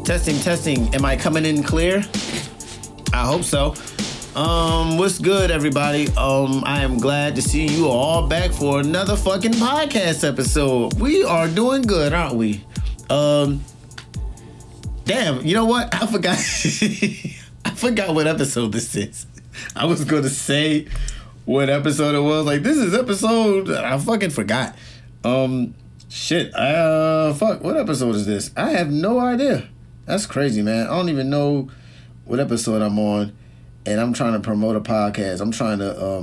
Testing. Am I coming in clear? I hope so. What's good, everybody? I am glad to see you all back for another fucking podcast episode. We are doing good, aren't we? Damn, you know what? I forgot. I forgot what episode this is. I was going to say what episode it was. Like, this is episode... I fucking forgot. Shit. Fuck, what episode is this? I have no idea. That's crazy, man. I don't even know what episode I'm on, and I'm trying to promote a podcast. I'm trying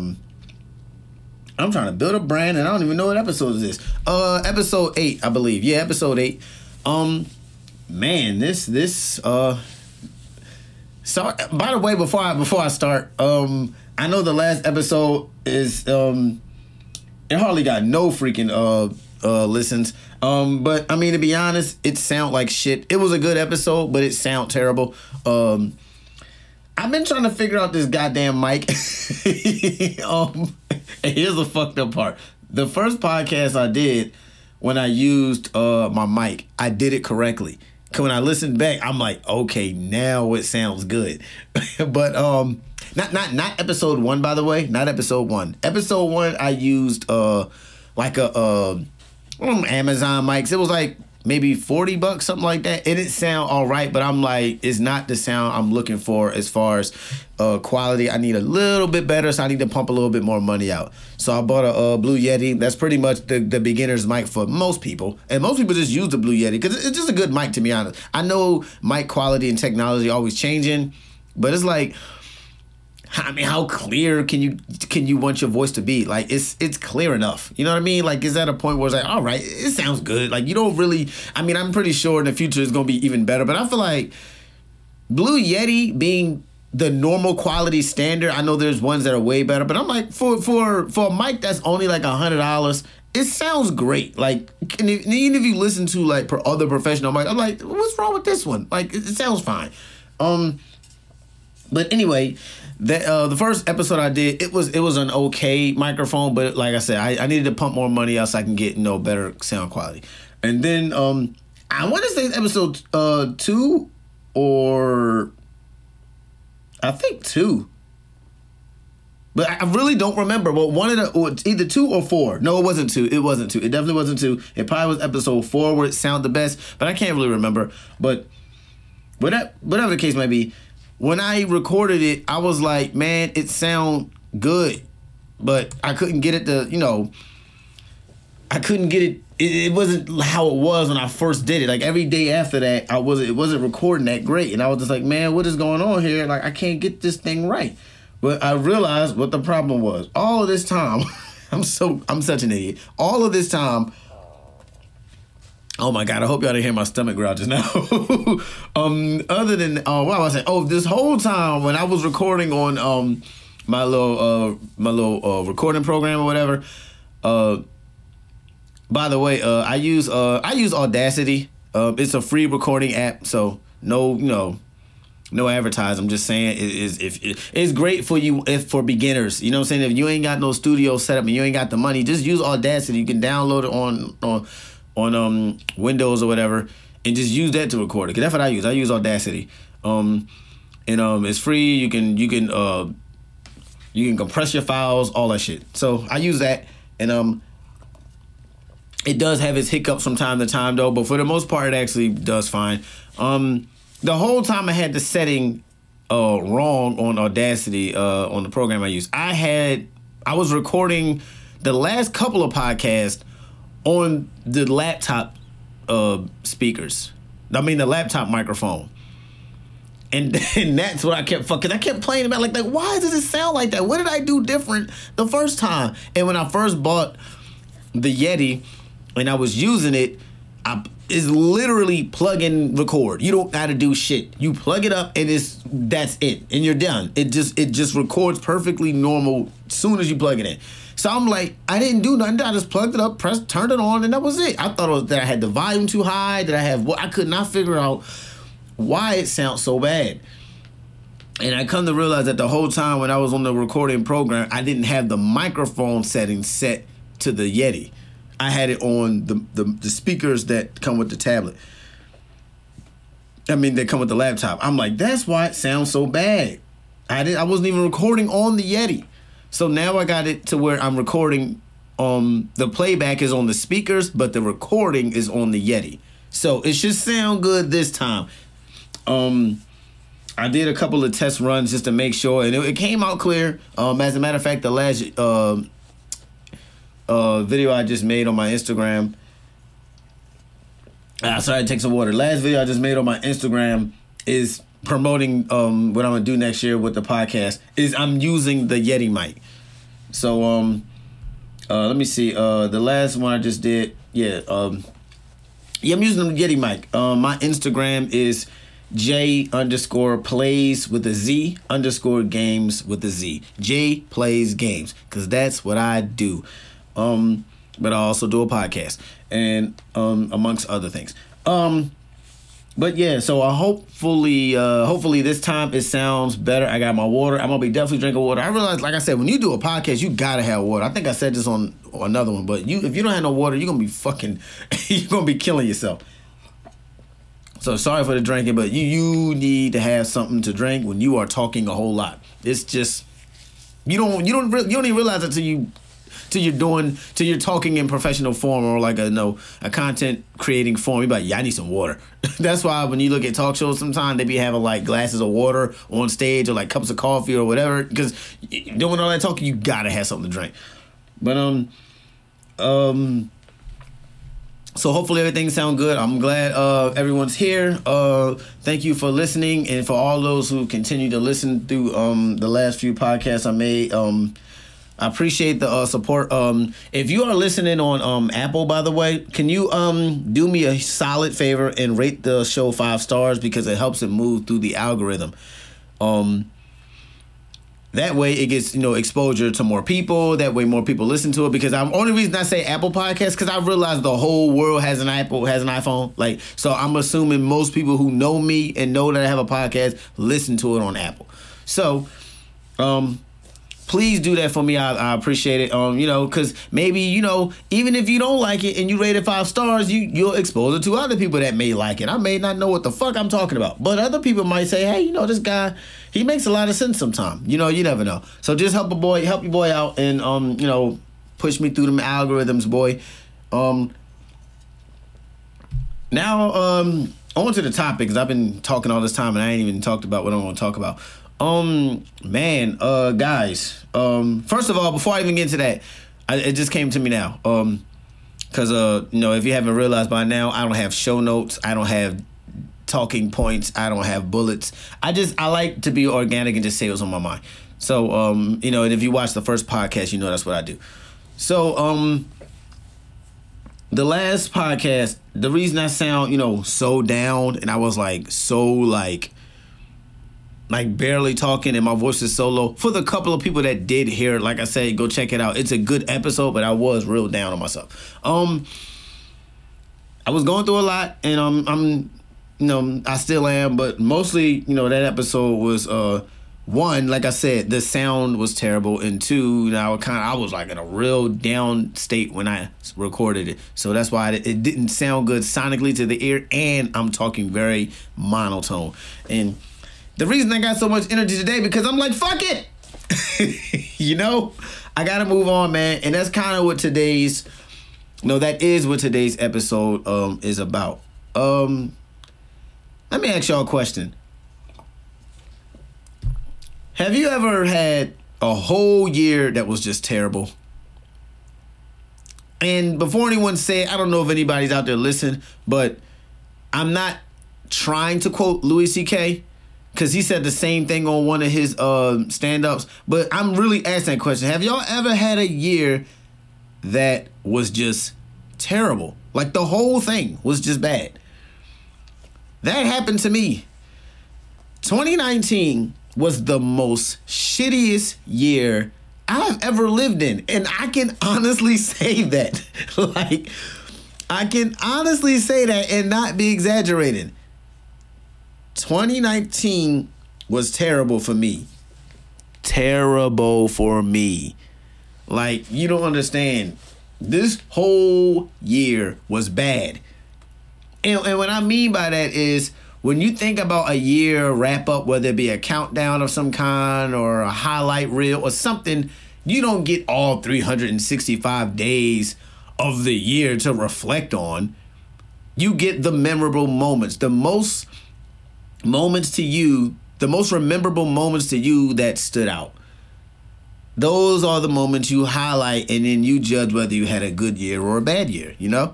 to build a brand, and I don't even know what episode is this. Episode 8, I believe. Yeah, episode 8. Man, this. So, by the way, before I start, I know the last episode is it hardly got no freaking listens. But I mean, to be honest, it sound like shit. It was a good episode, but it sound terrible. I've been trying to figure out this goddamn mic. And here's the fucked up part. The first podcast I did, when I used my mic, I did it correctly. When I listened back, I'm like, okay, now it sounds good. But not episode 1, by the way. Not episode 1. Episode 1, I used like a Amazon mics. It was like maybe $40, something like that. It didn't sound all right, but I'm like, it's not the sound I'm looking for as far as quality. I need a little bit better, so I need to pump a little bit more money out. So I bought a Blue Yeti. That's pretty much the beginner's mic for most people. And most people just use the Blue Yeti because it's just a good mic, to be honest. I know mic quality and technology always changing, but it's like, I mean, how clear can you want your voice to be? Like, it's clear enough. You know what I mean? Like, it's at a point where it's like, all right, it sounds good. Like, you don't really, I mean, I'm pretty sure in the future it's going to be even better. But I feel like Blue Yeti being the normal quality standard, I know there's ones that are way better. But I'm like, for a mic that's only like $100, it sounds great. Like, and even if you listen to, like, other professional mics, I'm like, what's wrong with this one? Like, it sounds fine. But anyway... the first episode I did, it was an okay microphone, but like I said, I needed to pump more money out so I can get better sound quality. And then I want to say episode 2 or I think 2, but I really don't remember. But one of the either 2 or 4. No, it wasn't 2. It wasn't 2. It definitely wasn't 2. It probably was episode 4 where it sounded the best, but I can't really remember. But whatever the case may be. When I recorded it, I was like, man, it sound good, but I couldn't get it to, I couldn't get it. It wasn't how it was when I first did it. Like, every day after that, it wasn't recording that great. And I was just like, man, what is going on here? Like, I can't get this thing right. But I realized what the problem was. All of this time, I'm such an idiot. All of this time, oh my God, I hope y'all didn't hear my stomach growl just now. Other than, what was I saying? Oh, this whole time when I was recording on my little recording program or whatever, by the way, I use Audacity. It's a free recording app, so no advertising. I'm just saying it's great for you for beginners. You know what I'm saying? If you ain't got no studio set up and you ain't got the money, just use Audacity. You can download it on Windows or whatever, and just use that to record it. Cause that's what I use. I use Audacity, and it's free. You can compress your files, all that shit. So I use that, and it does have its hiccups from time to time though, but for the most part, it actually does fine. The whole time I had the setting wrong on Audacity on the program I use. I was recording the last couple of podcasts on the laptop speakers. I mean, the laptop microphone. And that's what I kept fucking. I kept playing about like, why does it sound like that? What did I do different the first time? And when I first bought the Yeti and I was using it, it's literally plug and record. You don't got to do shit. You plug it up and that's it, and you're done. It just records perfectly normal as soon as you plug it in. So I'm like, I didn't do nothing. I just plugged it up, turned it on, and that was it. I thought it was that I had the volume too high, I could not figure out why it sounds so bad. And I come to realize that the whole time when I was on the recording program, I didn't have the microphone setting set to the Yeti. I had it on the speakers that come with the tablet. I mean, they come with the laptop. I'm like, that's why it sounds so bad. I wasn't even recording on the Yeti. So now I got it to where I'm recording. The playback is on the speakers, but the recording is on the Yeti. So it should sound good this time. I did a couple of test runs just to make sure, and it came out clear. As a matter of fact, the last video I just made on my Instagram. Sorry, I take some water. Last video I just made on my Instagram is promoting what I'm gonna do next year with the podcast. Is I'm using the Yeti mic. So let me see. The last one I just did, I'm using the Yeti mic. My Instagram is J_plays with a Z _games with a Z. J plays games, because that's what I do. But I also do a podcast and amongst other things. But yeah, so I hopefully this time it sounds better. I got my water. I'm gonna be definitely drinking water. I realize, like I said, when you do a podcast, you gotta have water. I think I said this on another one, but if you don't have no water, you're gonna be killing yourself. So sorry for the drinking, but you need to have something to drink when you are talking a whole lot. It's just you don't even realize it till you're talking in professional form or like a content creating form. You're like, yeah, I need some water. That's why when you look at talk shows, sometimes they be having like glasses of water on stage or like cups of coffee or whatever, because doing all that talking, you gotta have something to drink. But so hopefully everything sounds good. I'm glad everyone's here. Thank you for listening, and for all those who continue to listen through the last few podcasts I made. I appreciate the support. If you are listening on Apple, by the way, can you do me a solid favor and rate the show 5 stars, because it helps it move through the algorithm. That way it gets, exposure to more people. That way more people listen to it. Because only reason I say Apple Podcasts, because I realize the whole world has an iPhone. Like, so I'm assuming most people who know me and know that I have a podcast listen to it on Apple. So, please do that for me. I appreciate it. Because maybe, even if you don't like it and you rate it 5 stars, you'll expose it to other people that may like it. I may not know what the fuck I'm talking about, but other people might say, hey, this guy, he makes a lot of sense sometimes. You never know. So just help your boy out, and push me through them algorithms, boy. Now on to the topic, because I've been talking all this time and I ain't even talked about what I'm going to talk about. Guys, first of all, before I even get into that, it just came to me now. Cause, if you haven't realized by now, I don't have show notes. I don't have talking points. I don't have bullets. I like to be organic and just say what's on my mind. So, and if you watch the first podcast, that's what I do. So, the last podcast, the reason I sound, so down, and I was barely talking, and my voice is so low. For the couple of people that did hear it, like I said, go check it out. It's a good episode, but I was real down on myself. I was going through a lot, and I still am, but mostly, that episode was one, like I said, the sound was terrible, and two, I was like in a real down state when I recorded it. So that's why it didn't sound good sonically to the ear, and I'm talking very monotone. And the reason I got so much energy today, because I'm like, fuck it. I got to move on, man. And that's kind of what today's episode is about. Let me ask y'all a question. Have you ever had a whole year that was just terrible? And before anyone say, I don't know if anybody's out there listening, but I'm not trying to quote Louis C.K., because he said the same thing on one of his stand-ups. But I'm really asking that question. Have y'all ever had a year that was just terrible? Like the whole thing was just bad. That happened to me. 2019 was the most shittiest year I've ever lived in. And I can honestly say that. I can honestly say that and not be exaggerating. 2019 was terrible for me. Terrible for me. You don't understand. This whole year was bad. And what I mean by that is, when you think about a year wrap up, whether it be a countdown of some kind or a highlight reel or something, you don't get all 365 days of the year to reflect on. You get the memorable moments, the most moments to you, the most memorable moments to you that stood out. Those are the moments you highlight, and then you judge whether you had a good year or a bad year, you know?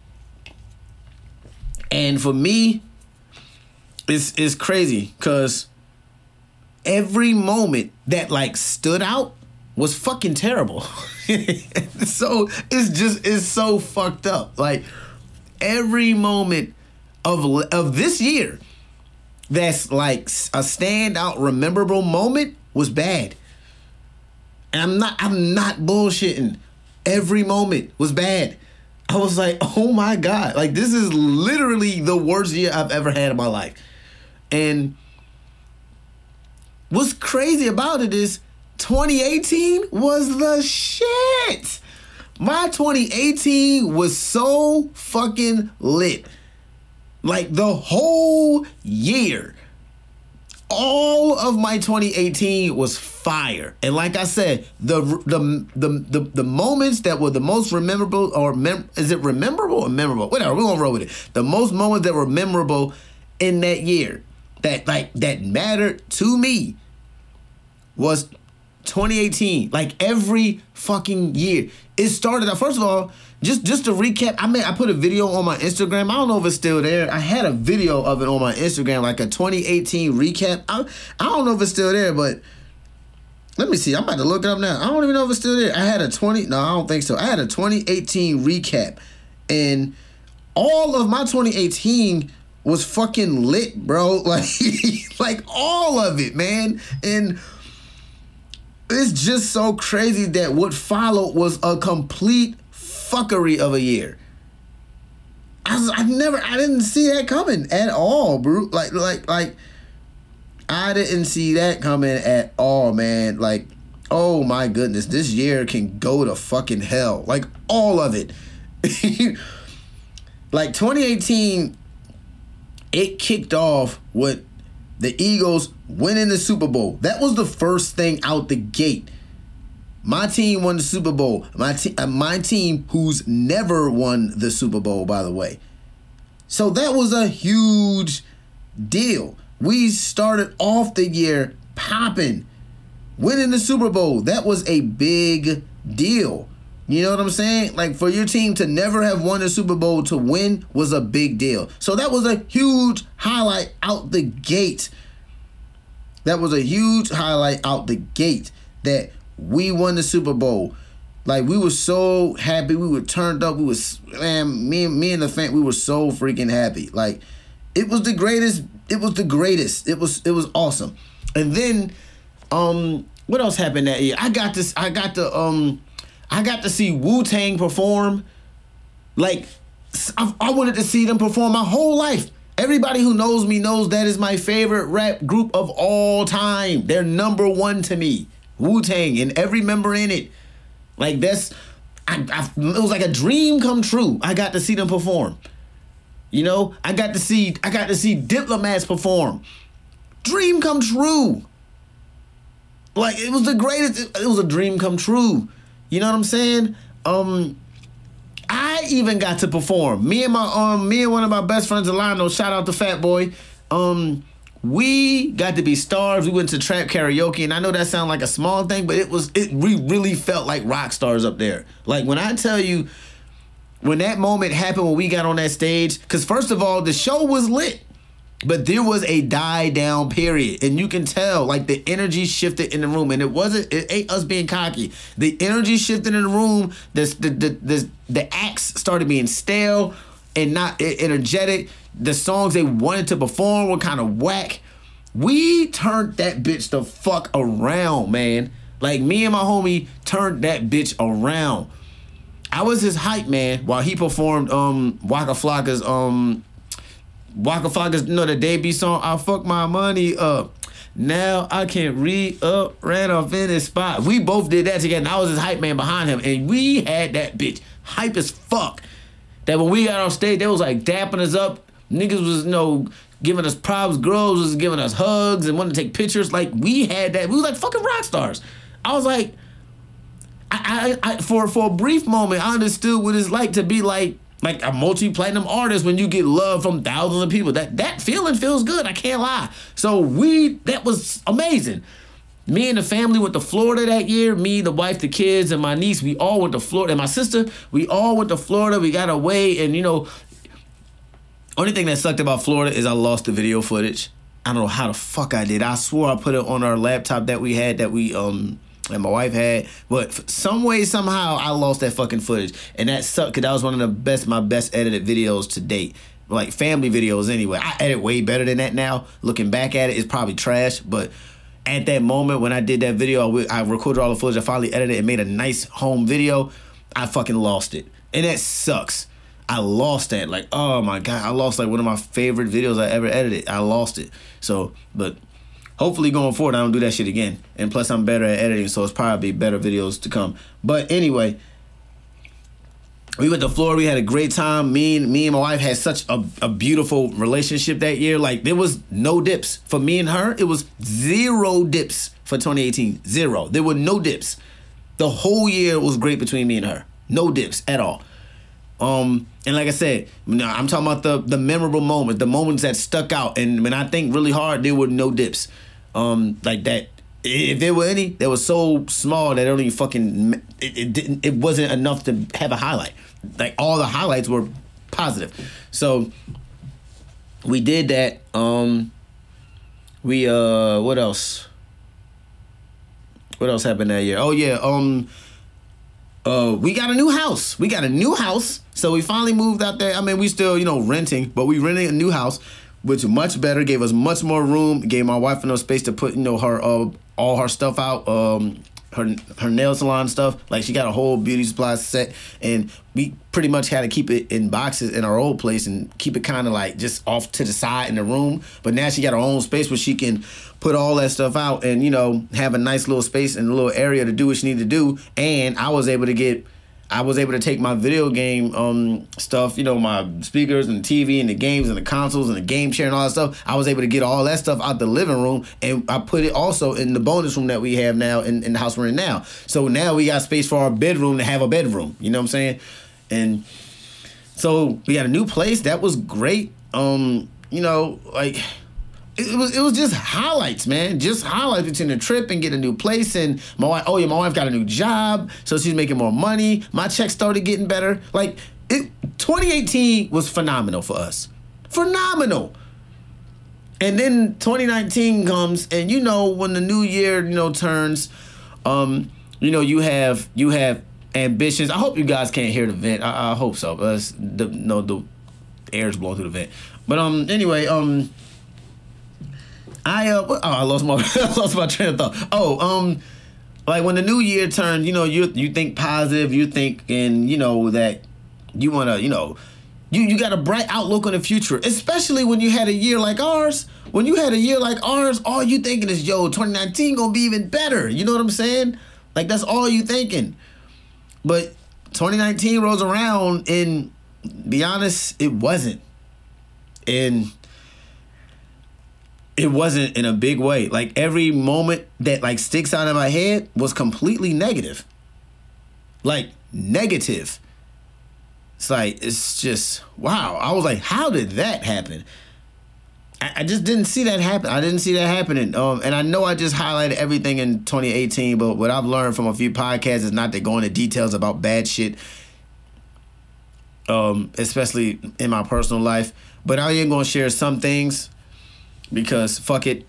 And for me, it's crazy because every moment that like stood out was fucking terrible. So it's so fucked up. Like every moment of this year that's like a standout, memorable moment was bad. And I'm not bullshitting. Every moment was bad. I was like, oh my God. Like, this is literally the worst year I've ever had in my life. And what's crazy about it is 2018 was the shit. My 2018 was so fucking lit. Like, the whole year. All of my 2018 was fire. And like I said, the moments that were the most memorable, or is it memorable or memorable? Whatever, we're gonna roll with it. The most moments that were memorable in that year, that mattered to me, was 2018. Like every fucking year. It started out, first of all, just to recap, I put a video on my Instagram. I don't know if it's still there. I had a video of it on my Instagram, like a 2018 recap. I don't know if it's still there, but let me see. I'm about to look it up now. I don't even know if it's still there. I had a no, I don't think so. I had a 2018 recap, and all of my 2018 was fucking lit, bro. Like all of it, man. And it's just so crazy that what followed was a complete fuckery of a year. I didn't see that coming at all, bro. Like I didn't see that coming at all, man. Like, oh my goodness, this year can go to fucking hell. Like all of it. Like 2018, it kicked off with the Eagles winning the Super Bowl. That was the first thing out the gate. My team won the Super Bowl. My team who's never won the Super Bowl, by the way. So that was a huge deal. We started off the year popping, winning the Super Bowl. That was a big deal. You know what I'm saying? Like, for your team to never have won the Super Bowl, to win was a big deal. So that was a huge highlight out the gate. That was a huge highlight out the gate that we won the Super Bowl. Like, we were so happy. We were turned up. We was, man, me and the fan, we were so freaking happy. Like, it was the greatest. It was the greatest. It was awesome. And then, what else happened that year? I got to see Wu-Tang perform. Like, I wanted to see them perform my whole life. Everybody who knows me knows that is my favorite rap group of all time. They're number one to me. Wu-Tang and every member in it. Like, it was like a dream come true. I got to see them perform. You know, I got to see Diplomats perform. Dream come true. Like, it was the greatest. It was a dream come true. You know what I'm saying? I even got to perform. Me and one of my best friends, Alano, shout out to Fat Boy. We got to be stars. We went to trap karaoke, and I know that sounds like a small thing, but we really felt like rock stars up there. Like, when I tell you, when that moment happened, when we got on that stage, because first of all, the show was lit, but there was a die down period, and you can tell, like, the energy shifted in the room, and it ain't us being cocky. The energy shifted in the room. The acts started being stale and not energetic. The songs they wanted to perform were kind of whack. We turned that bitch the fuck around, man. Like, me and my homie turned that bitch around. I was his hype man while he performed Waka Flocka's the debut song, I Fuck My Money Up. Now I can't re-up, ran off in his spot. We both did that together, and I was his hype man behind him, and we had that bitch hype as fuck. That when we got on stage, they was like dapping us up, Niggas was, giving us props. Girls was giving us hugs and wanting to take pictures. Like, we had that. We was like fucking rock stars. I was like, I for a brief moment, I understood what it's like to be like a multi-platinum artist when you get love from thousands of people. That feeling feels good. I can't lie. So that was amazing. Me and the family went to Florida that year. Me, the wife, the kids, and my niece, we all went to Florida. And my sister, we all went to Florida. We got away. And, only thing that sucked about Florida is I lost the video footage. I don't know how the fuck I did. I swore I put it on our laptop that we had, that my wife had. But some way, somehow, I lost that fucking footage. And that sucked because that was one of my best edited videos to date. Like, family videos anyway. I edit way better than that now. Looking back at it, it's probably trash. But at that moment when I did that video, I recorded all the footage. I finally edited it and made a nice home video. I fucking lost it. And that sucks. I lost that. Like, oh my God. I lost one of my favorite videos I ever edited. I lost it. So, but hopefully going forward, I don't do that shit again. And plus, I'm better at editing, so it's probably better videos to come. But anyway, we went to Florida. We had a great time. Me and my wife had such a beautiful relationship that year. Like, there was no dips. For me and her, it was 0 dips for 2018. 0. There were no dips. The whole year was great between me and her. No dips at all. And like I said, I'm talking about the memorable moments, the moments that stuck out. And when I think really hard, there were no dips. Like that. If there were any, they were so small that it wasn't enough to have a highlight. Like, all the highlights were positive. So we did that. What else? What else happened that year? Oh yeah. We got a new house. So we finally moved out there. I mean, we still, renting, but we rented a new house, which was much better, gave us much more room, gave my wife enough space to put, her all her stuff out, her nail salon stuff. Like, she got a whole beauty supply set, and we pretty much had to keep it in boxes in our old place and keep it kind of like just off to the side in the room. But now she got her own space where she can put all that stuff out and, have a nice little space and a little area to do what she needed to do. And I was able to take my video game stuff, my speakers and the TV and the games and the consoles and the game chair and all that stuff. I was able to get all that stuff out the living room, and I put it also in the bonus room that we have now in the house we're in now. So now we got space for our bedroom to have a bedroom. You know what I'm saying? And so we got a new place. That was great. It was just highlights, man. Just highlights between the trip and getting a new place. And my wife got a new job, so she's making more money. My check started getting better. 2018 was phenomenal for us. Phenomenal. And then 2019 comes, and when the new year, turns, you have ambitions. I hope you guys can't hear the vent. I hope so. The air's blowing through the vent. But anyway, I lost my train of thought. Like, when the new year turns, you think positive, you think, and that you want to, you got a bright outlook on the future, especially when you had a year like ours. When you had a year like ours, all you thinking is, 2019 gonna be even better. You know what I'm saying? Like, that's all you thinking. But 2019 rolls around, and be honest, it wasn't. And it wasn't in a big way. Like, every moment that sticks out in my head was completely negative. Like, negative. It's just, wow. I was like, how did that happen? I just didn't see that happen. I didn't see that happening. And I know I just highlighted everything in 2018, but what I've learned from a few podcasts is not to go into details about bad shit, especially in my personal life. But I am going to share some things, because fuck it.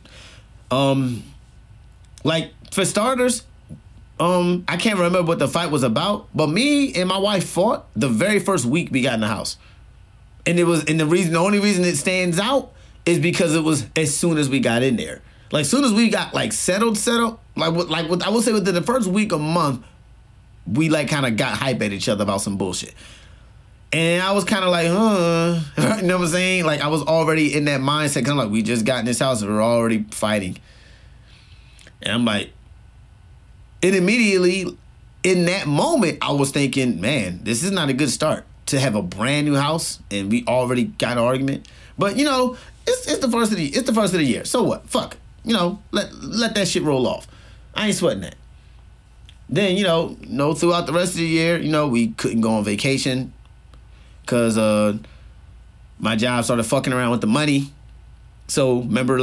For starters, I can't remember what the fight was about, but me and my wife fought the very first week we got in the house. And the only reason it stands out is because it was as soon as we got in there. Like, soon as we got settled, I will say within the first week or month, we kind of got hype at each other about some bullshit. And I was kind of like, you know what I'm saying? Like, I was already in that mindset, kind of like, we just got in this house and we're already fighting. And I'm like, and immediately in that moment, I was thinking, man, this is not a good start to have a brand new house and we already got an argument. But you know, it's the first of the year. So what? Fuck. You know, let that shit roll off. I ain't sweating that. Then, you know, throughout the rest of the year, you know, we couldn't go on vacation because my job started fucking around with the money. So remember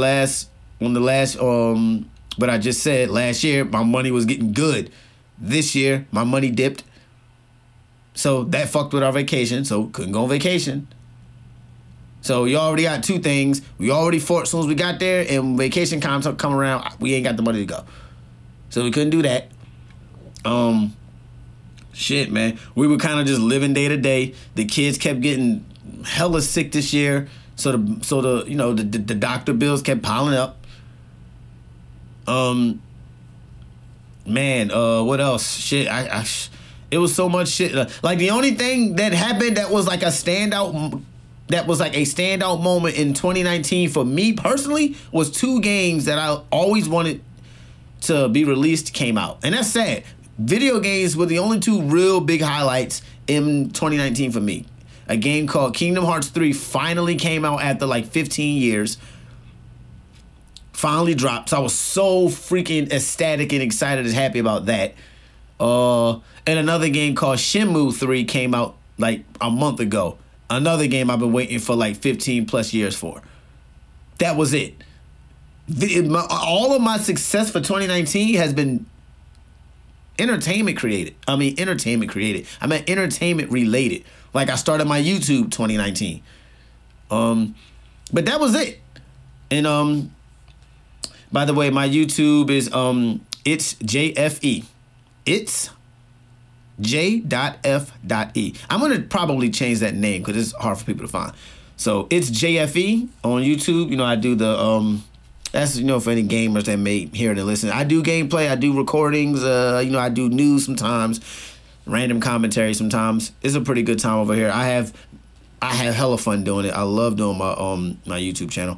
but I just said last year my money was getting good. This year my money dipped. So that fucked with our vacation. So couldn't go on vacation. So you already got two things. We already fought as soon as we got there, and vacation come around, we ain't got the money to go. So we couldn't do that. Shit, man. We were kind of just living day to day. The kids kept getting hella sick this year. So the you know, the doctor bills kept piling up. Man, what else? Shit, it was so much shit. Like the only thing that happened that was like a standout moment in 2019 for me personally was two games that I always wanted to be released came out. And that's sad. Video games were the only two real big highlights in 2019 for me. A game called Kingdom Hearts 3 finally came out after like 15 years. Finally dropped. So I was so freaking ecstatic and excited and happy about that. And another game called Shenmue 3 came out like a month ago. Another game I've been waiting for like 15 plus years for. That was it. All of my success for 2019 has been entertainment created. I mean entertainment related. Like I started my YouTube 2019. But that was it. And by the way, my YouTube is it's JFE. It's J.F.E. I'm going to probably change that name because it's hard for people to find. So it's JFE on YouTube. You know, I do the, that's, you know, for any gamers that may hear it and listen. I do gameplay. I do recordings. You know, I do news sometimes, random commentary sometimes. It's a pretty good time over here. I have hella fun doing it. I love doing my YouTube channel.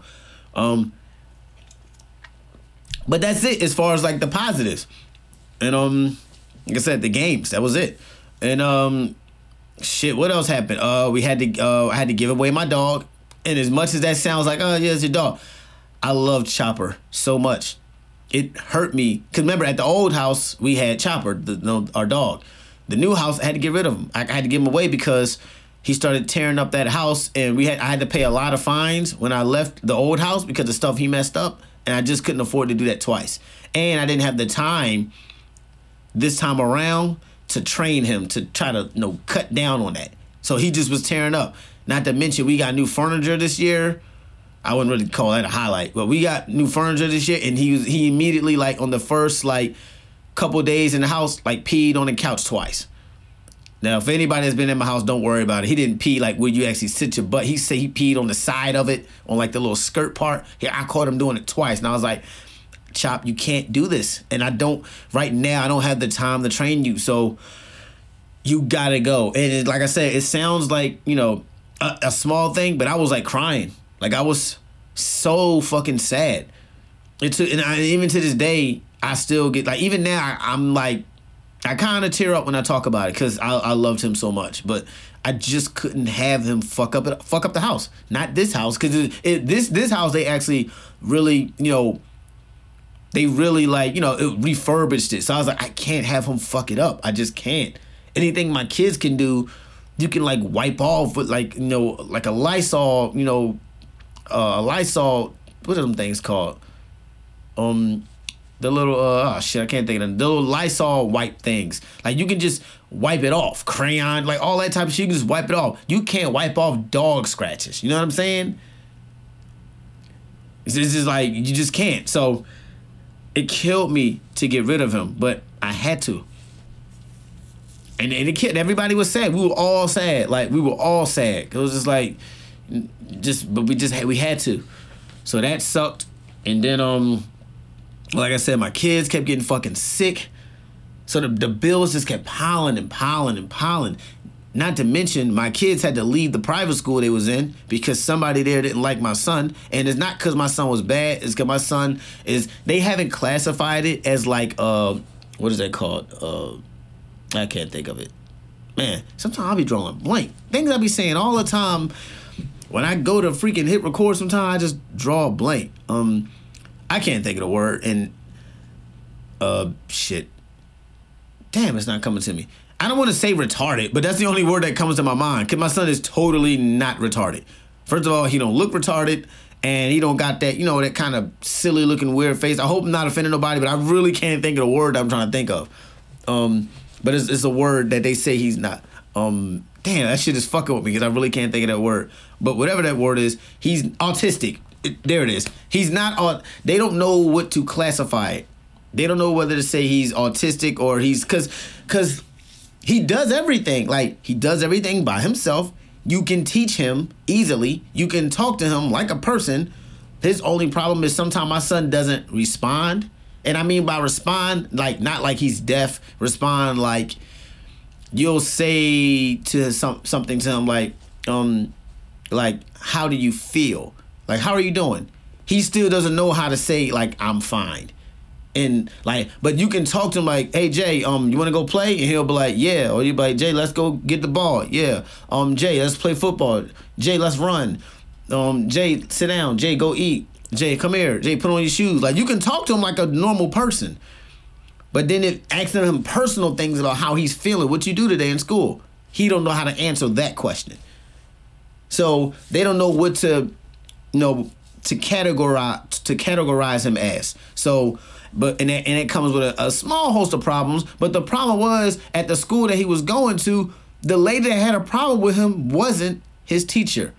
But that's it as far as like the positives. And like I said, the games, that was it. And shit, what else happened? I had to give away my dog. And as much as that sounds like, oh yeah, it's your dog, I loved Chopper so much. It hurt me because remember at the old house we had Chopper, our dog. The new house I had to get rid of him. I had to give him away because he started tearing up that house, and I had to pay a lot of fines when I left the old house because of stuff he messed up, and I just couldn't afford to do that twice. And I didn't have the time this time around to train him to try to, you know, cut down on that. So he just was tearing up. Not to mention we got new furniture this year. I wouldn't really call that a highlight, but we got new furniture this year, and he immediately, like on the first like couple days in the house, like peed on the couch twice. Now, if anybody has been in my house, don't worry about it. He didn't pee like where you actually sit your butt. He said he peed on the side of it, on like the little skirt part. Yeah, I caught him doing it twice, and I was like, Chop, you can't do this. And I don't have the time to train you, so you gotta go. And like I said, it sounds like, you know, a small thing, but I was like crying. Like I was so fucking sad. Even to this day, I still get like, even now, I'm like, I kind of tear up when I talk about it because I loved him so much, but I just couldn't have him fuck up the house. Not this house, because this house they actually really, you know, they really like, you know, it refurbished it. So I was like, I can't have him fuck it up. I just can't. Anything my kids can do, you can like wipe off with like, you know, like a Lysol, you know, what are them things called? The little, I can't think of them. The little Lysol wipe things. Like you can just wipe it off. Crayon, like all that type of shit, you can just wipe it off. You can't wipe off dog scratches. You know what I'm saying? It's just like, you just can't. So it killed me to get rid of him, but I had to. And it killed, everybody was sad. We were all sad. Like, we were all sad. It was just like, we had to. So that sucked. And then, like I said, my kids kept getting fucking sick. So the bills just kept piling and piling and piling. Not to mention, my kids had to leave the private school they was in because somebody there didn't like my son. And it's not because my son was bad. It's because my son they haven't classified it as like, what is that called? I can't think of it. Man, sometimes I'll be drawing blank. Things I be saying all the time when I go to freaking hit record sometimes I just draw a blank. I can't think of the word, and shit. Damn, it's not coming to me. I don't want to say retarded, but that's the only word that comes to my mind, because my son is totally not retarded. First of all, he don't look retarded, and he don't got that, that kind of silly looking weird face. I hope I'm not offending nobody, but I really can't think of the word that I'm trying to think of. But it's a word that they say he's not. Damn, that shit is fucking with me, because I really can't think of that word. But whatever that word is, he's autistic. There it is. He's not, they don't know what to classify it. They don't know whether to say he's autistic or he's, because he does everything. Like, he does everything by himself. You can teach him easily. You can talk to him like a person. His only problem is sometimes my son doesn't respond. And I mean by respond, like, not like he's deaf. Respond like, you'll say to something to him like, how do you feel? Like, how are you doing? He still doesn't know how to say, like, I'm fine. And like, but you can talk to him like, hey Jay, you want to go play? And he'll be like, yeah. Or you'll be like, Jay, let's go get the ball. Yeah. Jay, let's play football. Jay, let's run. Jay, sit down. Jay, go eat. Jay, come here. Jay, put on your shoes. Like, you can talk to him like a normal person. But then it asking him personal things about how he's feeling, what you do today in school. He don't know how to answer that question. So they don't know what to categorize him as. So. But and it comes with a small host of problems. But the problem was, at the school that he was going to, the lady that had a problem with him wasn't his teacher.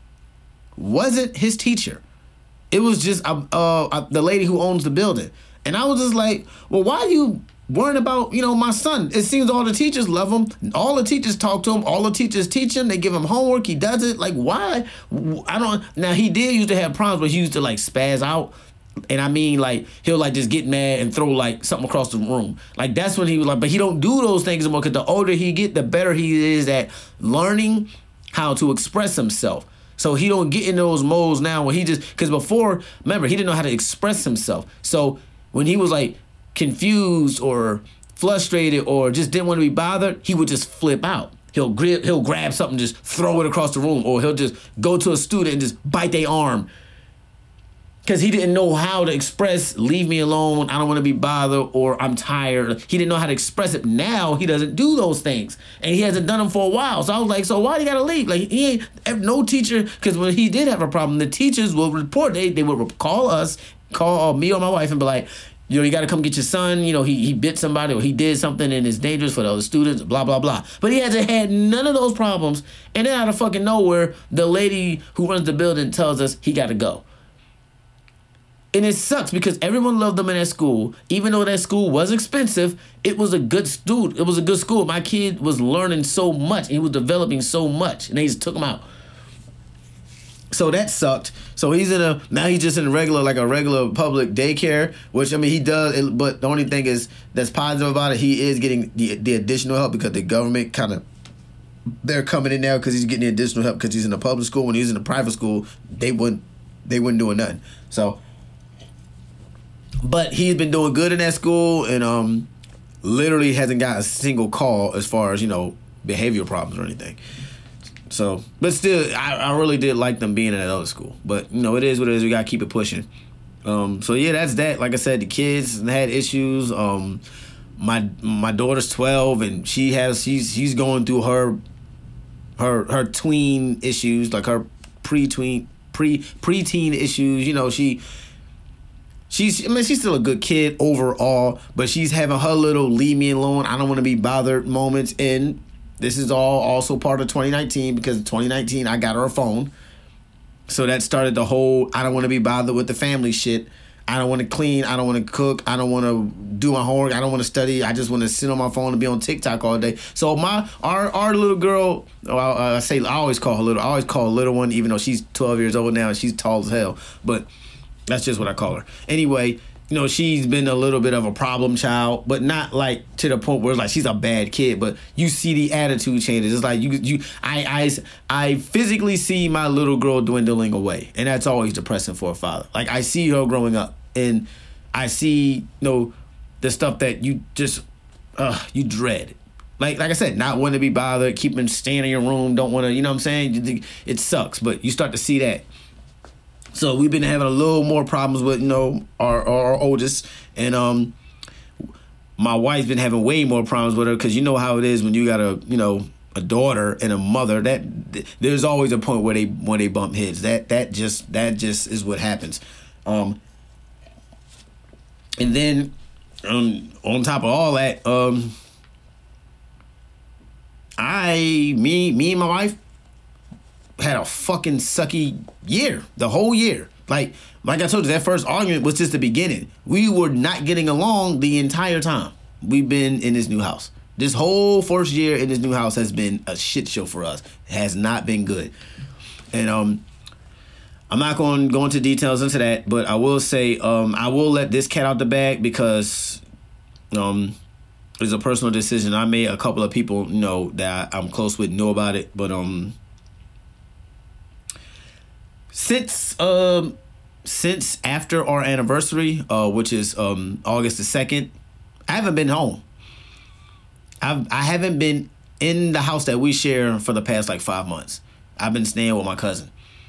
Wasn't his teacher. It was just the lady who owns the building. And I was just like, well, why are you worrying about, my son? It seems all the teachers love him. All the teachers talk to him. All the teachers teach him. They give him homework. He does it. Like, why? Now, he did used to have problems, but he used to, like, spaz out. And I mean, like, he'll, like, just get mad and throw, like, something across the room. Like, that's when he was like, but he don't do those things anymore, because the older he get, the better he is at learning how to express himself. So he don't get in those modes now where he just, because before, remember, he didn't know how to express himself. So when he was, like, confused or frustrated or just didn't want to be bothered, he would just flip out. He'll grab something, just throw it across the room, or he'll just go to a student and just bite their arm. Because he didn't know how to express, leave me alone, I don't want to be bothered, or I'm tired. He didn't know how to express it. Now he doesn't do those things. And he hasn't done them for a while. So I was like, so why do you got to leave? Like, he ain't, no teacher, because when he did have a problem, the teachers will report. They would call me or my wife and be like, you got to come get your son. He bit somebody or he did something and it's dangerous for the other students, blah, blah, blah. But he hasn't had none of those problems. And then out of fucking nowhere, the lady who runs the building tells us he got to go. And it sucks because everyone loved him in that school. Even though that school was expensive, it was a good student. It was a good school. My kid was learning so much. He was developing so much. And they just took him out. So that sucked. So now he's just in a regular public daycare, which, I mean, he does. But the only thing that's positive about it, he is getting the additional help because the government they're coming in now because he's getting the additional help because he's in a public school. When he was in a private school, they wouldn't doing nothing. So. But he's been doing good in that school and literally hasn't got a single call as far as, behavioral problems or anything. So, but still, I really did like them being in that other school. But, it is what it is. We got to keep it pushing. So, yeah, that's that. Like I said, the kids had issues. My daughter's 12 and she's going through her tween issues, like her preteen issues. She's still a good kid overall, but she's having her little leave me alone, I don't want to be bothered moments. And this is all also part of 2019 because 2019 I got her a phone. So that started the whole I don't want to be bothered with the family shit. I don't want to clean. I don't want to cook. I don't want to do my homework. I don't want to study. I just want to sit on my phone and be on TikTok all day. So our little girl, I always call her little one, even though she's 12 years old now and she's tall as hell. But that's just what I call her. Anyway, she's been a little bit of a problem child, but not like to the point where it's like she's a bad kid. But you see the attitude changes. It's like I physically see my little girl dwindling away, and that's always depressing for a father. Like I see her growing up, and I see the stuff that you just you dread. Like I said, not wanting to be bothered, staying in your room, don't want to, you know what I'm saying? It sucks, but you start to see that. So we've been having a little more problems with, our oldest. And my wife's been having way more problems with her because you know how it is when you got a daughter and a mother. That there's always a point where they bump heads. That just is what happens. And then on top of all that, me and my wife had a fucking sucky year, the whole year. Like I told you, that first argument was just the beginning. We were not getting along the entire time we've been in this new house. This whole first year in this new house has been a shit show for us. It has not been good. And I'm not going to go into details into that, but I will say I will let this cat out the bag because it's a personal decision. I made a couple of people that I'm close with know about it, but since after our anniversary, which is August the 2nd, I haven't been home. I haven't been in the house that we share for the past 5 months. I've been staying with my cousin.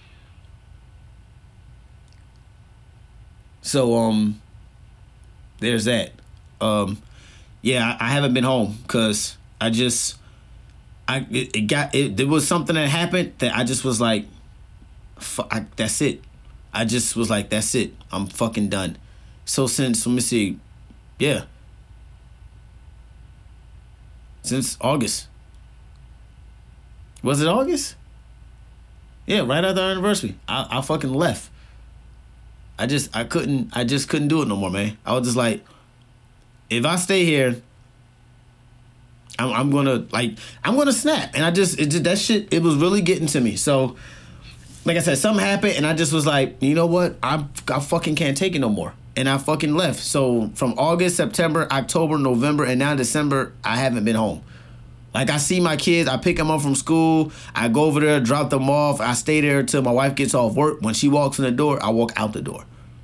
So there's that. Yeah, I haven't been home because there was something that happened that I just was like, that's it. I just was like, that's it. I'm fucking done. So since, let me see, yeah. Since August. Was it August? Yeah, right after our anniversary. I fucking left. I just couldn't do it no more, man. I was just like, if I stay here, I'm gonna snap. And that shit, it was really getting to me. So, like I said, something happened and I just was like, you know what? I fucking can't take it no more. And I fucking left. So from August, September, October, November, and now December, I haven't been home. I see my kids, I pick them up from school, I go over there, drop them off, I stay there till my wife gets off work. When she walks in the door, I walk out the door.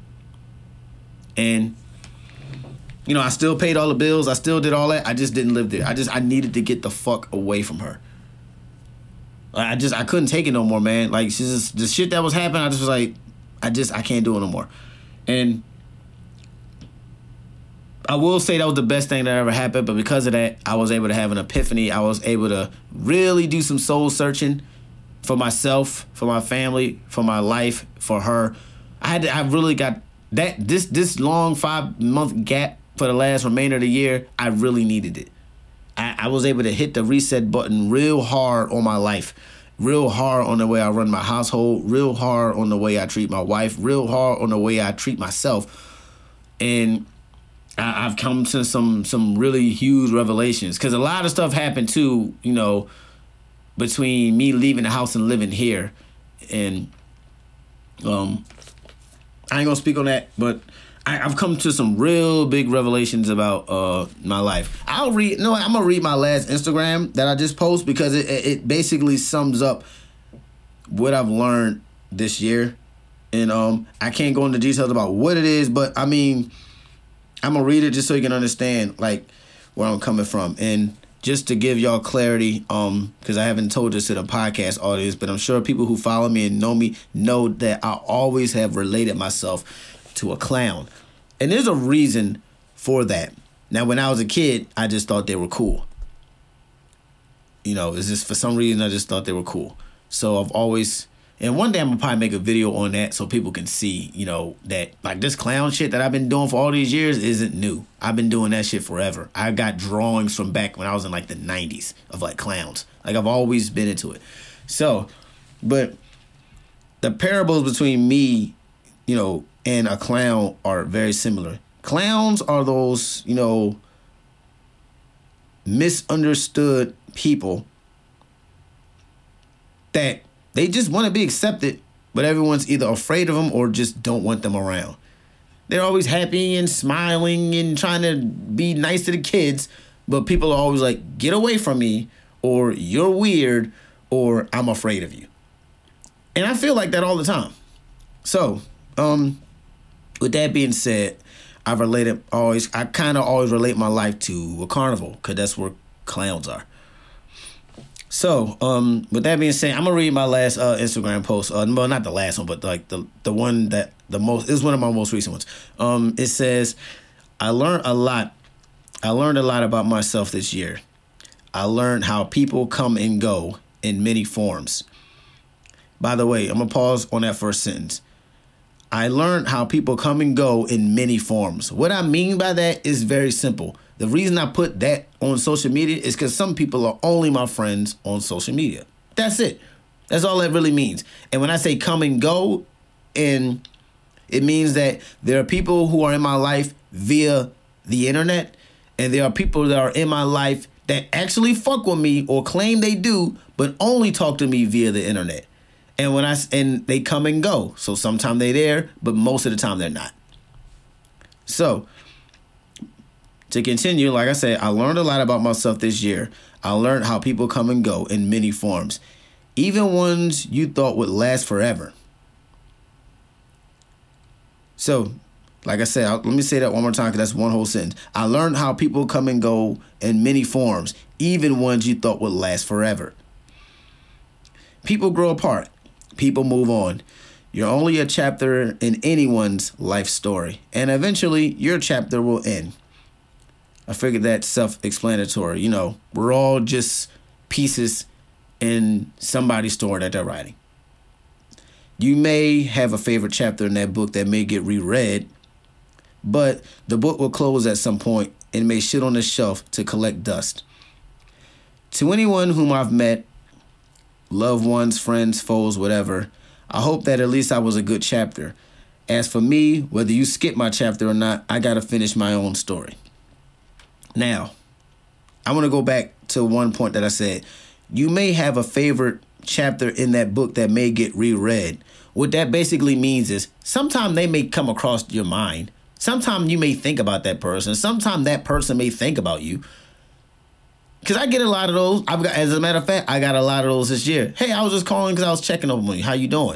And, I still paid all the bills, I still did all that, I just didn't live there. I needed to get the fuck away from her. I couldn't take it no more, man. The shit that was happening, I just was like, I can't do it no more. And I will say that was the best thing that ever happened, but because of that, I was able to have an epiphany. I was able to really do some soul searching for myself, for my family, for my life, for her. I really got that, this long 5-month gap for the last remainder of the year, I really needed it. I was able to hit the reset button real hard on my life, real hard on the way I run my household, real hard on the way I treat my wife, real hard on the way I treat myself. And I've come to some really huge revelations because a lot of stuff happened too, between me leaving the house and living here. And I ain't gonna speak on that, but I've come to some real big revelations about my life. I'm gonna read my last Instagram that I just posted because it basically sums up what I've learned this year. And I can't go into details about what it is, but I mean, I'm gonna read it just so you can understand where I'm coming from. And just to give y'all clarity, because I haven't told this to the podcast audience, but I'm sure people who follow me and know me know that I always have related myself to a clown. And there's a reason for that. Now, when I was a kid, I just thought they were cool. It's just for some reason I just thought they were cool. So I've always, and one day I'm gonna probably make a video on that so people can see, that this clown shit that I've been doing for all these years isn't new. I've been doing that shit forever. I got drawings from back when I was in the 90s of clowns. I've always been into it. So, but the parables between me, and a clown are very similar. Clowns are those, misunderstood people that they just want to be accepted, but everyone's either afraid of them or just don't want them around. They're always happy and smiling and trying to be nice to the kids, but people are always like, get away from me, or you're weird, or I'm afraid of you. And I feel like that all the time. So, with that being said, I kind of always relate my life to a carnival, because that's where clowns are. So, with that being said, I'm gonna read my last Instagram post. Well, not the last one, but like the one that the most is one of my most recent ones. It says, I learned a lot about myself this year. I learned how people come and go in many forms. By the way, I'm gonna pause on that first sentence. I learned how people come and go in many forms. What I mean by that is very simple. The reason I put that on social media is because some people are only my friends on social media. That's it. That's all that really means. And when I say come and go, and it means that there are people who are in my life via the internet, and there are people that are in my life that actually fuck with me or claim they do, but only talk to me via the internet. And they come and go. So sometimes they're there, but most of the time they're not. So, to continue, like I said, I learned a lot about myself this year. I learned how people come and go in many forms, even ones you thought would last forever. So, like I said, let me say that one more time because that's one whole sentence. I learned how people come and go in many forms, even ones you thought would last forever. People grow apart. People move on. You're only a chapter in anyone's life story, and eventually your chapter will end. I figured that's self-explanatory. You know, we're all just pieces in somebody's story that they're writing. You may have a favorite chapter in that book that may get reread, but the book will close at some point and may sit on the shelf to collect dust. To anyone whom I've met, loved ones, friends, foes, whatever, I hope that at least I was a good chapter. As for me, whether you skip my chapter or not, I gotta finish my own story. Now, I want to go back to one point that I said. You may have a favorite chapter in that book that may get reread. What that basically means is sometimes they may come across your mind. Sometimes you may think about that person. Sometimes that person may think about you. Because I get a lot of those. As a matter of fact, I got a lot of those this year. Hey, I was just calling because I was checking over on you. How you doing?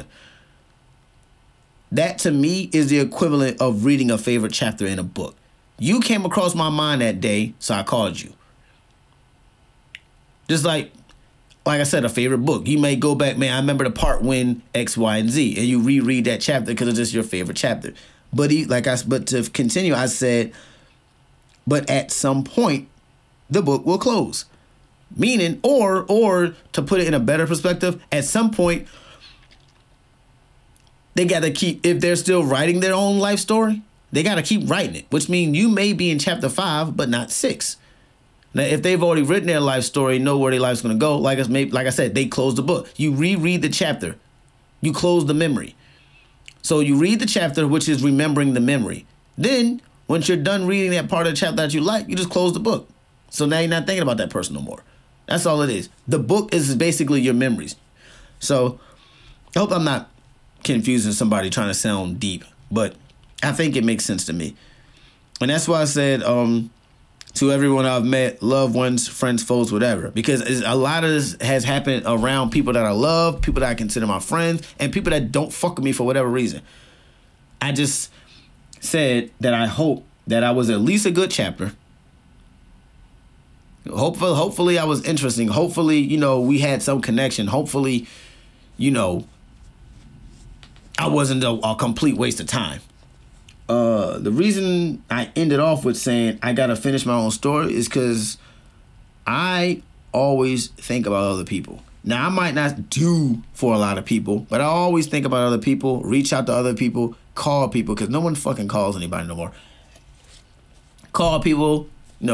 That to me is the equivalent of reading a favorite chapter in a book. You came across my mind that day, so I called you. Just like I said, a favorite book. You may go back, man, I remember the part when X, Y, and Z, and you reread that chapter because it's just your favorite chapter. But to continue, I said, but at some point, the book will close. Meaning, or to put it in a better perspective, at some point, they got to keep, if they're still writing their own life story, they got to keep writing it, which means you may be in chapter 5, but not 6. Now, if they've already written their life story, know where their life's going to go, like I said, they close the book. You reread the chapter. You close the memory. So you read the chapter, which is remembering the memory. Then, once you're done reading that part of the chapter that you like, you just close the book. So now you're not thinking about that person no more. That's all it is. The book is basically your memories. So I hope I'm not confusing somebody trying to sound deep, but I think it makes sense to me. And that's why I said to everyone I've met, loved ones, friends, foes, whatever, because a lot of this has happened around people that I love, people that I consider my friends, and people that don't fuck with me for whatever reason. I just said that I hope that I was at least a good chapter. Hopefully I was interesting. Hopefully, we had some connection. Hopefully, I wasn't a complete waste of time. The reason I ended off with saying I gotta finish my own story is because I always think about other people. Now, I might not do for a lot of people, but I always think about other people, reach out to other people, call people, because no one fucking calls anybody no more. Call people,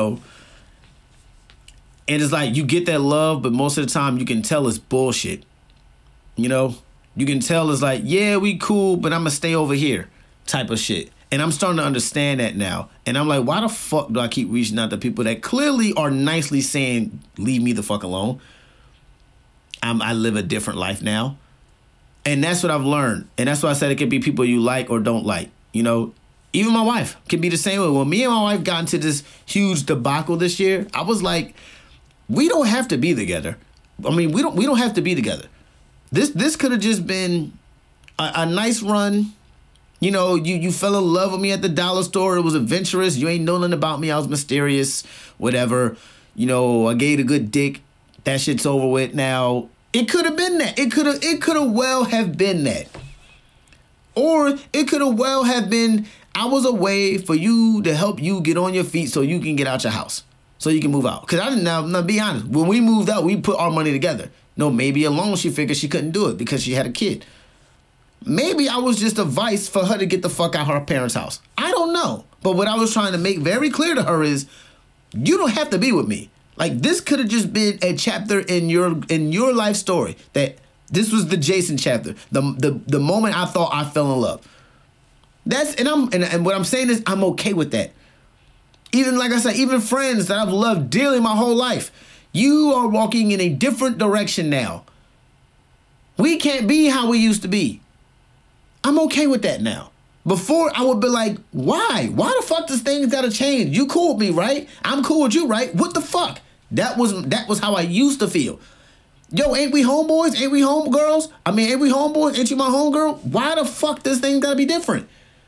and it's like you get that love, but most of the time you can tell it's bullshit. You can tell it's like, yeah, we cool, but I'm going to stay over here type of shit. And I'm starting to understand that now. And I'm like, why the fuck do I keep reaching out to people that clearly are nicely saying, leave me the fuck alone? I live a different life now. And that's what I've learned. And that's why I said it could be people you like or don't like. Even my wife can be the same way. When me and my wife got into this huge debacle this year, I was like, we don't have to be together. I mean, we don't have to be together. This could have just been a nice run. You fell in love with me at the dollar store. It was adventurous. You ain't know nothing about me. I was mysterious, whatever. I gave a good dick. That shit's over with now. It could have been that. It could have well have been that. Or it could have well have been, I was a way for you to help you get on your feet so you can get out your house. So you can move out. Because I didn't know, now be honest, when we moved out, we put our money together. No, maybe alone she figured she couldn't do it because she had a kid. Maybe I was just a vice for her to get the fuck out of her parents' house. I don't know. But what I was trying to make very clear to her is, you don't have to be with me. Like, this could have just been a chapter in your life story. That this was the Jason chapter. The moment I thought I fell in love. And what I'm saying is I'm okay with that. Even like I said, even friends that I've loved dearly my whole life, you are walking in a different direction now. We can't be how we used to be. I'm okay with that now. Before, I would be like, why? Why the fuck does things gotta change? You cool with me, right? I'm cool with you, right? What the fuck? That was how I used to feel. Yo, ain't we homeboys? Ain't we homegirls? Ain't we homeboys? Ain't you my homegirl? Why the fuck this thing gotta be different?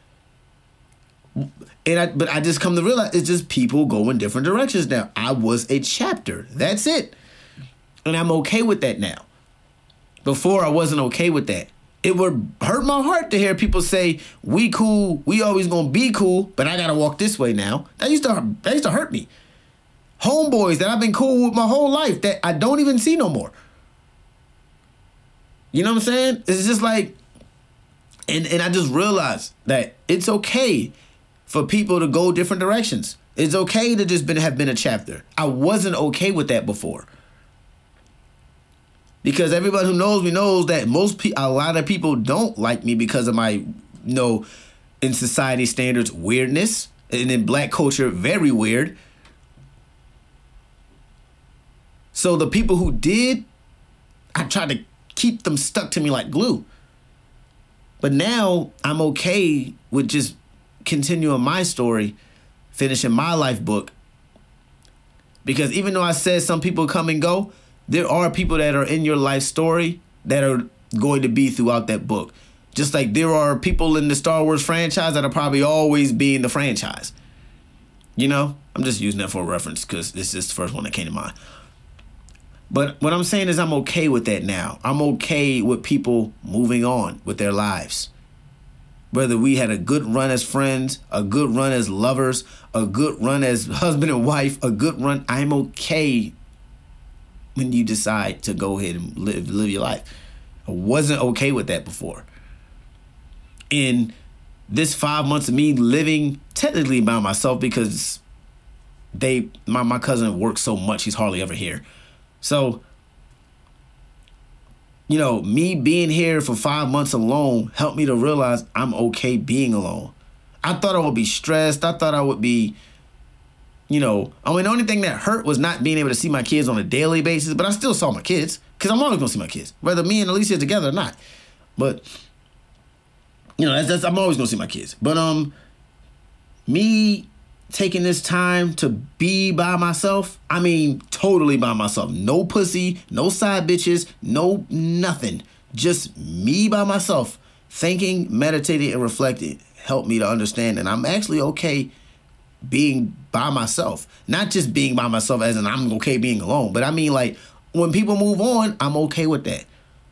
But I just come to realize it's just people go in different directions now. I was a chapter. That's it. And I'm okay with that now. Before, I wasn't okay with that. It would hurt my heart to hear people say, we cool, we always gonna be cool, but I gotta walk this way now. That used to hurt me. Homeboys that I've been cool with my whole life that I don't even see no more. You know what I'm saying? It's just like, and I just realized that it's okay for people to go different directions. It's okay to just have been a chapter. I wasn't okay with that before. Because everybody who knows me knows that a lot of people don't like me because of my, in society standards, weirdness. And in black culture, very weird. So the people who did, I tried to keep them stuck to me like glue. But now I'm okay with just continuing my story, finishing my life book. Because even though I said some people come and go, there are people that are in your life story that are going to be throughout that book. Just like there are people in the Star Wars franchise that are probably always be in the franchise. I'm just using that for a reference because this is the first one that came to mind. But what I'm saying is I'm okay with that now. I'm okay with people moving on with their lives. Whether we had a good run as friends, a good run as lovers, a good run as husband and wife, a good run, I'm okay when you decide to go ahead and live your life. I wasn't okay with that before. In this 5 months of me living technically by myself because my cousin works so much, he's hardly ever here. So, me being here for 5 months alone helped me to realize I'm okay being alone. I thought I would be stressed. I thought I would be, the only thing that hurt was not being able to see my kids on a daily basis, but I still saw my kids because I'm always going to see my kids, whether me and Alicia are together or not. But, I'm always going to see my kids. But, me taking this time to be by myself, totally by myself. No pussy, no side bitches, no nothing. Just me by myself, thinking, meditating, and reflecting helped me to understand that I'm actually okay being by myself. Not just being by myself as in I'm okay being alone, but like when people move on, I'm okay with that.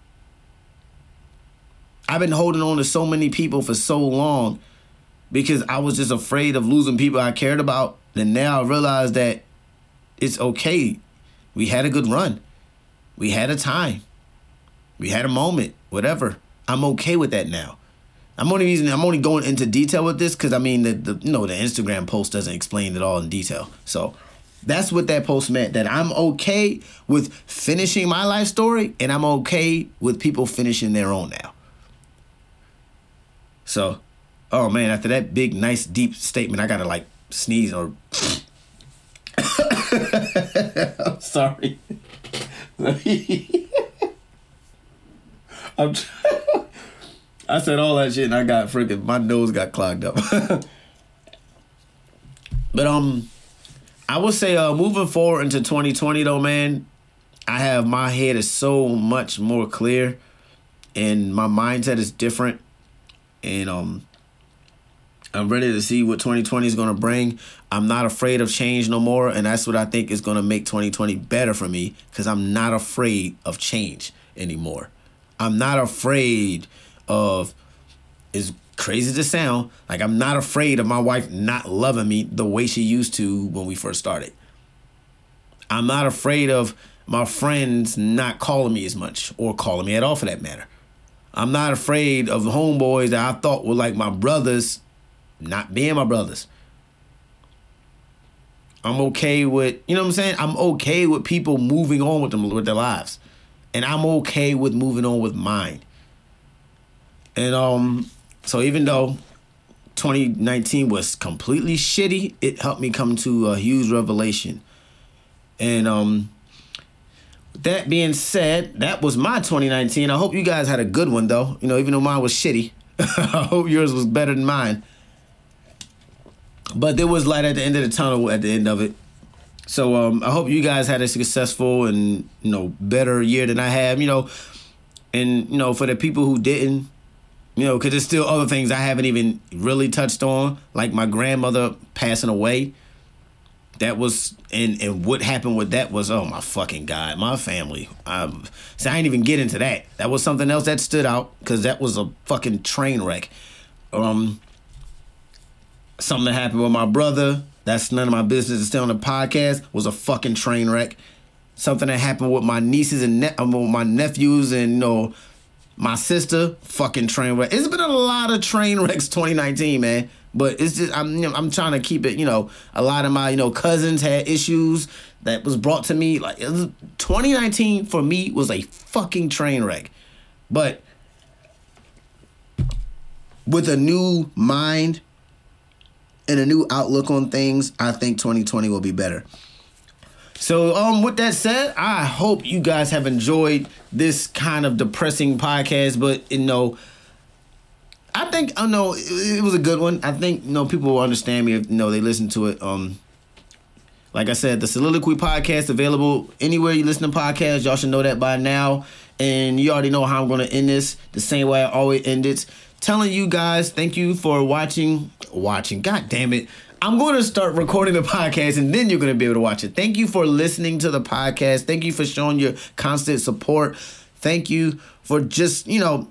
I've been holding on to so many people for so long because I was just afraid of losing people I cared about. And now I realize that it's okay. We had a good run. We had a time. We had a moment, whatever. I'm okay with that now. I'm only going into detail with this because the Instagram post doesn't explain it all in detail. So that's what that post meant, that I'm okay with finishing my life story and I'm okay with people finishing their own now. So, oh man, after that big, nice, deep statement, I gotta sneeze or I'm sorry. I said all that shit and I got my nose got clogged up. But I would say moving forward into 2020 though, man, my head is so much more clear and my mindset is different. And I'm ready to see what 2020 is going to bring. I'm not afraid of change no more, and that's what I think is going to make 2020 better for me, because I'm not afraid of change anymore. I'm not afraid of, as crazy to sound, like I'm not afraid of my wife not loving me the way she used to when we first started. I'm not afraid of my friends not calling me as much, or calling me at all for that matter. I'm not afraid of homeboys that I thought were like my brothers not being my brothers. I'm okay with, you know what I'm saying? I'm okay with people moving on with their lives. And I'm okay with moving on with mine. And so even though 2019 was completely shitty, it helped me come to a huge revelation. And that being said, that was my 2019. I hope you guys had a good one, though. You know, even though mine was shitty, I hope yours was better than mine. But there was light at the end of the tunnel at the end of it. So I hope you guys had a successful and, you know, better year than I have, you know. And, you know, for the people who didn't, you know, because there's still other things I haven't even really touched on, like my grandmother passing away. That was, and what happened with that was, oh my fucking God, my family. So I ain't even get into that. That was something else that stood out, because that was a fucking train wreck. Something that happened with my brother, that's none of my business to stay on the podcast, was a fucking train wreck. Something that happened with my nieces and my nephews and, you know, my sister, fucking train wreck. It's been a lot of train wrecks 2019, man. But it's just, I'm trying to keep it, you know, a lot of my, you know, cousins had issues that was brought to me. Like, 2019 for me was a fucking train wreck. But with a new mind and a new outlook on things, I think 2020 will be better. So, with that said, I hope you guys have enjoyed this kind of depressing podcast, but, you know, I think, I know it was a good one. I think, you know, people will understand me if, you know, they listen to it. Like I said, the Soliloquy podcast available anywhere you listen to podcasts. Y'all should know that by now. And you already know how I'm going to end this, the same way I always end it. Telling you guys, thank you for watching. God damn it. I'm going to start recording the podcast, and then you're going to be able to watch it. Thank you for listening to the podcast. Thank you for showing your constant support. Thank you for just, you know,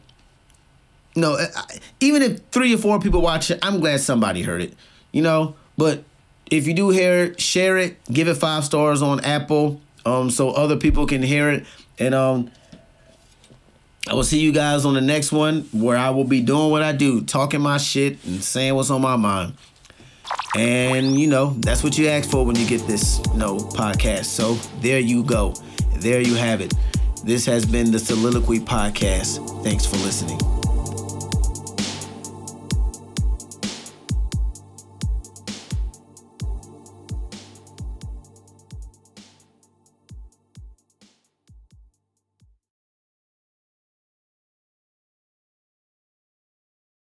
even if 3 or 4 people watch it, I'm glad somebody heard it, you know. But if you do hear it, share it, give it 5 stars on Apple, so other people can hear it. And I will see you guys on the next one, where I will be doing what I do, talking my shit and saying what's on my mind. And, you know, that's what you ask for when you get this, you know, podcast. So there you go. There you have it. This has been the Soliloquy Podcast. Thanks for listening.